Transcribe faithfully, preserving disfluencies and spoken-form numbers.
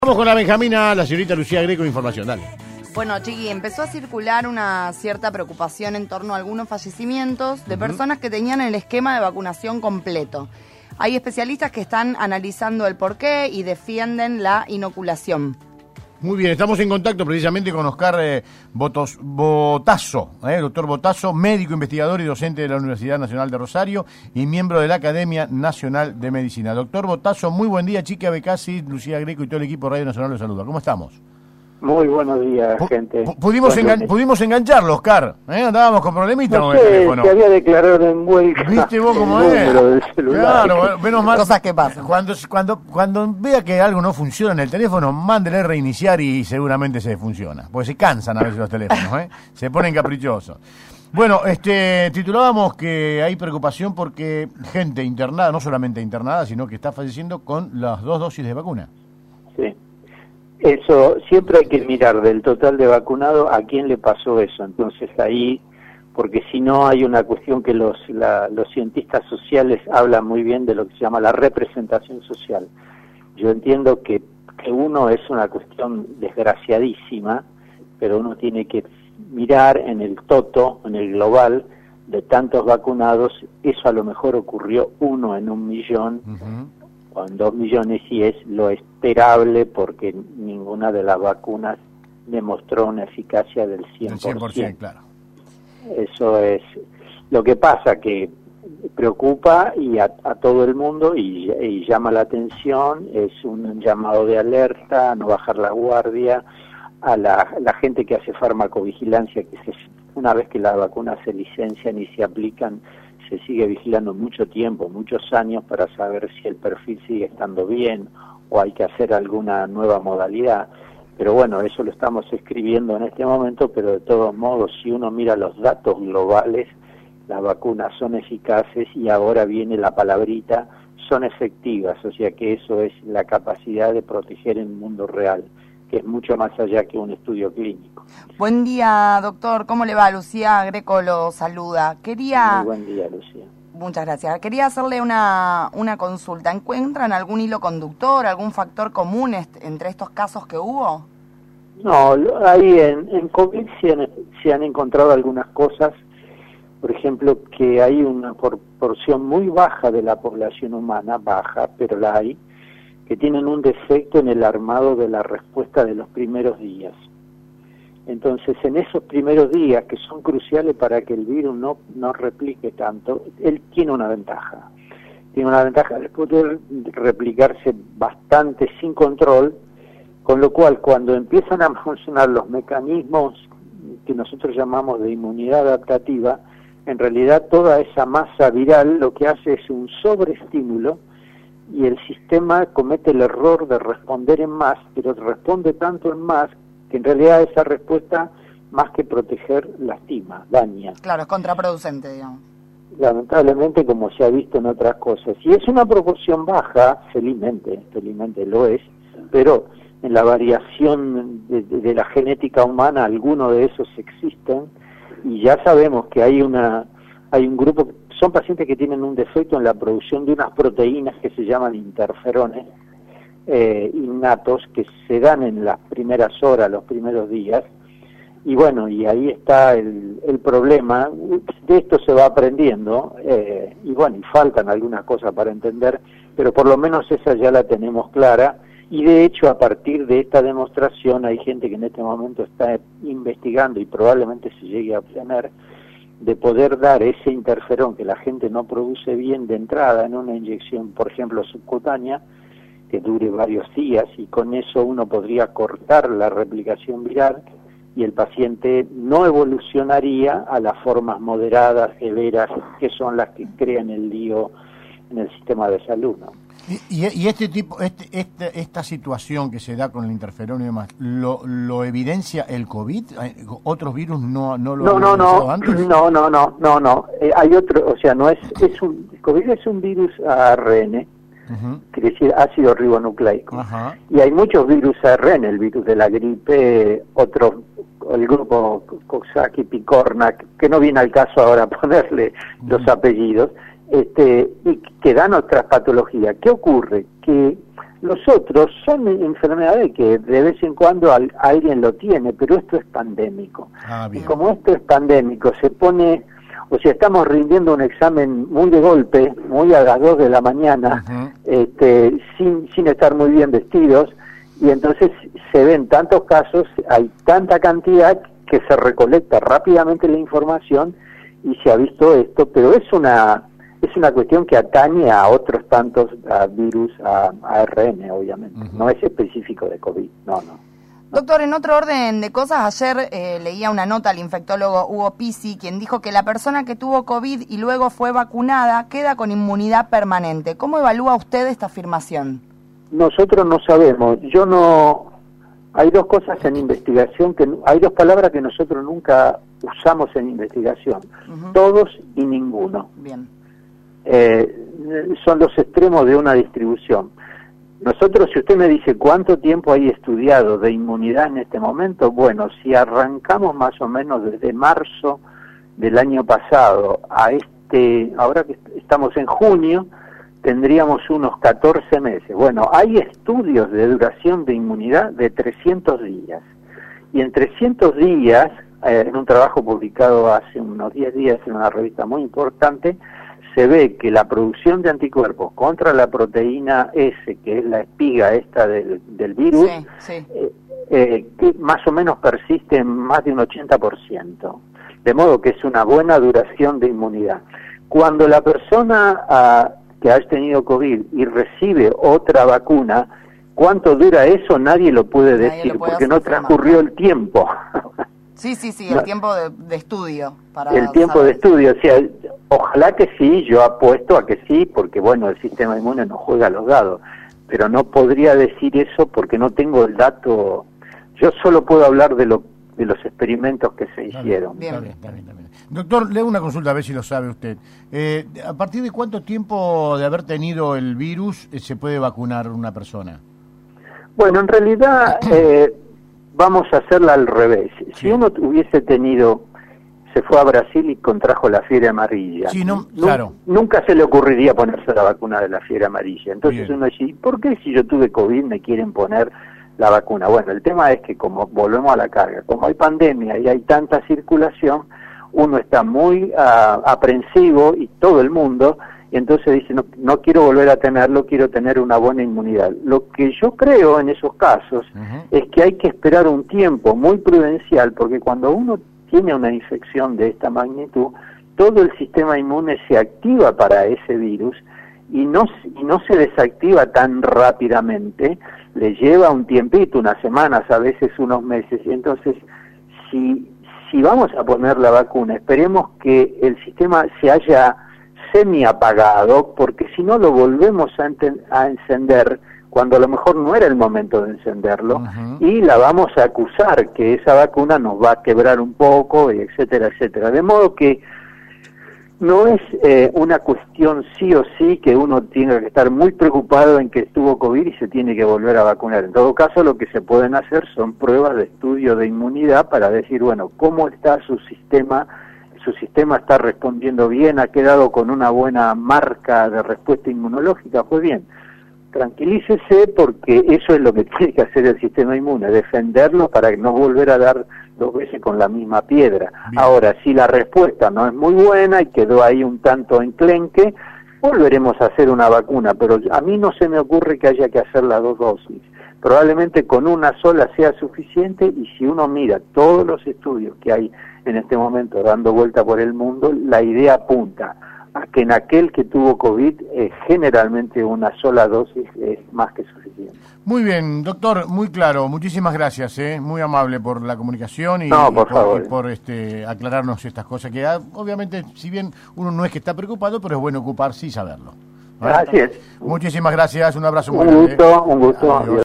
Vamos con la Benjamina, la señorita Lucía Greco, información, dale. Bueno, Chiqui, empezó a circular una cierta preocupación en torno a algunos fallecimientos de uh-huh. personas que tenían el esquema de vacunación completo. Hay especialistas que están analizando el porqué y defienden la inoculación. Muy bien, estamos en contacto precisamente con Oscar eh, Botos, Botazo, eh, doctor Botazo, médico, investigador y docente de la Universidad Nacional de Rosario y miembro de la Academia Nacional de Medicina. Doctor Botazo, muy buen día, Chiqui Abecasi, Lucía Greco y todo el equipo de Radio Nacional los saluda. ¿Cómo estamos? Muy buenos días, P gente. Pudimos, engan pudimos engancharlo, Oscar. ¿Eh? Andábamos con problemitas no con sé, el teléfono. Se había declarado en huelga. ¿Viste vos cómo el es? número del celular. Claro, menos mal. Cosas que pasan. Cuando, cuando, cuando vea que algo no funciona en el teléfono, mándele reiniciar y seguramente se funciona. Porque se cansan a veces los teléfonos, ¿eh? Se ponen caprichosos. Bueno, este, titulábamos que hay preocupación porque gente internada, no solamente internada, sino que está falleciendo con las dos dosis de vacuna. Sí. Eso, siempre hay que mirar del total de vacunados a quién le pasó eso. Entonces ahí, porque si no hay una cuestión que los, la, los cientistas sociales hablan muy bien de lo que se llama la representación social. Yo entiendo que, que uno es una cuestión desgraciadísima, pero uno tiene que mirar en el toto, en el global, de tantos vacunados, eso a lo mejor ocurrió uno en un millón, uh-huh. o en dos millones, y es lo esperable porque ninguna de las vacunas demostró una eficacia del cien por ciento. cien por ciento, claro. Eso es lo que pasa, que preocupa y a, a todo el mundo y, y llama la atención, es un llamado de alerta, a no bajar la guardia, a la, la gente que hace farmacovigilancia, que se, una vez que las vacunas se licencian y se aplican, se sigue vigilando mucho tiempo, muchos años, para saber si el perfil sigue estando bien o hay que hacer alguna nueva modalidad. Pero bueno, eso lo estamos escribiendo en este momento, pero de todos modos, si uno mira los datos globales, las vacunas son eficaces y ahora viene la palabrita, son efectivas, o sea que eso es la capacidad de proteger en el mundo real, que es mucho más allá que un estudio clínico. Buen día, doctor. ¿Cómo le va? Lucía Greco lo saluda. Quería... Muy buen día, Lucía. Muchas gracias. Quería hacerle una, una consulta. ¿Encuentran algún hilo conductor, algún factor común est entre estos casos que hubo? No, ahí en, en COVID se han, se han encontrado algunas cosas. Por ejemplo, que hay una proporción muy baja de la población humana, baja, pero la hay, que tienen un defecto en el armado de la respuesta de los primeros días. Entonces, en esos primeros días, que son cruciales para que el virus no, no replique tanto, él tiene una ventaja. Tiene una ventaja de poder replicarse bastante sin control, con lo cual, cuando empiezan a funcionar los mecanismos que nosotros llamamos de inmunidad adaptativa, en realidad toda esa masa viral lo que hace es un sobreestímulo, y el sistema comete el error de responder en más, pero responde tanto en más que en realidad esa respuesta, más que proteger, lastima, daña. Claro, es contraproducente, digamos. Lamentablemente, como se ha visto en otras cosas. Y es una proporción baja, felizmente, felizmente lo es, pero en la variación de, de, de la genética humana, algunos de esos existen, y ya sabemos que hay una hay un grupo, son pacientes que tienen un defecto en la producción de unas proteínas que se llaman interferones eh, innatos, que se dan en las primeras horas, los primeros días, y bueno, y ahí está el, el problema. De esto se va aprendiendo, eh, y bueno, y faltan algunas cosas para entender, pero por lo menos esa ya la tenemos clara, y de hecho a partir de esta demostración hay gente que en este momento está investigando y probablemente se llegue a obtener, de poder dar ese interferón que la gente no produce bien de entrada en una inyección, por ejemplo, subcutánea, que dure varios días, y con eso uno podría cortar la replicación viral y el paciente no evolucionaría a las formas moderadas, severas, que son las que crean el lío en el sistema de salud, ¿no? Y, y este tipo, este, este, esta situación que se da con el interferón y demás, ¿lo, lo evidencia el COVID? ¿Otros virus no, no lo no, han no, evidenciado no, antes? No, no, no, no, no. Eh, hay otro, o sea, no es, es un, COVID es un virus A R N, uh-huh. quiere decir ácido ribonucleico. Uh-huh. Y hay muchos virus A R N, el virus de la gripe, otro, el grupo Coxsackie, Picorna, que no viene al caso ahora ponerle uh-huh. los apellidos, este, y que dan otras patologías. ¿Qué ocurre? Que Los otros son enfermedades que de vez en cuando al, alguien lo tiene, pero esto es pandémico. Ah, bien. Y como esto es pandémico, se pone, o sea, estamos rindiendo un examen muy de golpe, muy a las dos de la mañana, uh-huh. este, sin, sin estar muy bien vestidos, y entonces se ven tantos casos, hay tanta cantidad que se recolecta rápidamente la información y se ha visto esto, pero es una... Es una cuestión que atañe a otros tantos a virus, a, a A R N, obviamente. Uh-huh. No es específico de COVID, no, no. Doctor, en otro orden de cosas, ayer eh, leía una nota al infectólogo Hugo Pizzi, quien dijo que la persona que tuvo COVID y luego fue vacunada queda con inmunidad permanente. ¿Cómo evalúa usted esta afirmación? Nosotros no sabemos. Yo no... Hay dos cosas en investigación, que hay dos palabras que nosotros nunca usamos en investigación. Uh-huh. Todos y ninguno. Bien. Eh, son los extremos de una distribución. Nosotros, si usted me dice cuánto tiempo hay estudiado de inmunidad en este momento, bueno, si arrancamos más o menos desde marzo del año pasado a este, ahora que estamos en junio, tendríamos unos catorce meses. Bueno, hay estudios de duración de inmunidad de trescientos días. Y en trescientos días, eh, en un trabajo publicado hace unos diez días en una revista muy importante, se ve que la producción de anticuerpos contra la proteína S, que es la espiga esta del, del virus, sí, sí. Eh, eh, que más o menos persiste en más de un ochenta por ciento. De modo que es una buena duración de inmunidad. Cuando la persona ah, que ha tenido COVID y recibe otra vacuna, ¿cuánto dura eso? Nadie lo puede Nadie decir, lo puede porque no afirmar. transcurrió el tiempo. Sí, sí, sí, el no. tiempo de, de estudio. Para el tiempo saber. de estudio, o sea, ojalá que sí, yo apuesto a que sí, porque bueno, el sistema inmune no juega a los dados, pero no podría decir eso porque no tengo el dato. Yo solo puedo hablar de lo de los experimentos que se hicieron. Bien, bien, bien, bien, bien. Doctor, le hago una consulta a ver si lo sabe usted. Eh, ¿A partir de cuánto tiempo de haber tenido el virus eh, se puede vacunar una persona? Bueno, en realidad eh, vamos a hacerla al revés. Sí. Si uno hubiese tenido, se fue a Brasil y contrajo la fiebre amarilla, sí, no, claro. nunca se le ocurriría ponerse la vacuna de la fiebre amarilla. Entonces bien. Uno dice, ¿por qué si yo tuve COVID me quieren poner la vacuna? Bueno, el tema es que como volvemos a la carga, como hay pandemia y hay tanta circulación, uno está muy uh, aprensivo, y todo el mundo, y entonces dice, no, no quiero volver a tenerlo, quiero tener una buena inmunidad. Lo que yo creo en esos casos uh-huh. es que hay que esperar un tiempo muy prudencial, porque cuando uno tiene una infección de esta magnitud, todo el sistema inmune se activa para ese virus y no, y no se desactiva tan rápidamente, le lleva un tiempito, unas semanas, a veces unos meses, y entonces si... Si vamos a poner la vacuna, esperemos que el sistema se haya semi-apagado, porque si no lo volvemos a, a encender cuando a lo mejor no era el momento de encenderlo, uh-huh. y la vamos a acusar que esa vacuna nos va a quebrar un poco, etcétera, etcétera. De modo que no es eh, una cuestión sí o sí que uno tenga que estar muy preocupado en que estuvo COVID y se tiene que volver a vacunar. En todo caso, lo que se pueden hacer son pruebas de estudio de inmunidad para decir, bueno, cómo está su sistema, su sistema está respondiendo bien, ha quedado con una buena marca de respuesta inmunológica. Pues bien, tranquilícese, porque eso es lo que tiene que hacer el sistema inmune, defenderlo para no volver a dar dos veces con la misma piedra. Bien. Ahora, si la respuesta no es muy buena y quedó ahí un tanto enclenque, volveremos a hacer una vacuna, pero a mí no se me ocurre que haya que hacer las dos dosis. Probablemente con una sola sea suficiente, y si uno mira todos los estudios que hay en este momento dando vuelta por el mundo, la idea apunta a que en aquel que tuvo COVID, eh, generalmente una sola dosis es más que suficiente. Muy bien, doctor, muy claro, muchísimas gracias, eh, muy amable por la comunicación y, no, y por, por, favor. y por este, aclararnos estas cosas, que ah, obviamente, si bien uno no es que está preocupado, pero es bueno ocuparse y saberlo. ¿Vale? Así es. Muchísimas gracias, un abrazo muy grande. Un gusto, grande. un gusto. Adiós.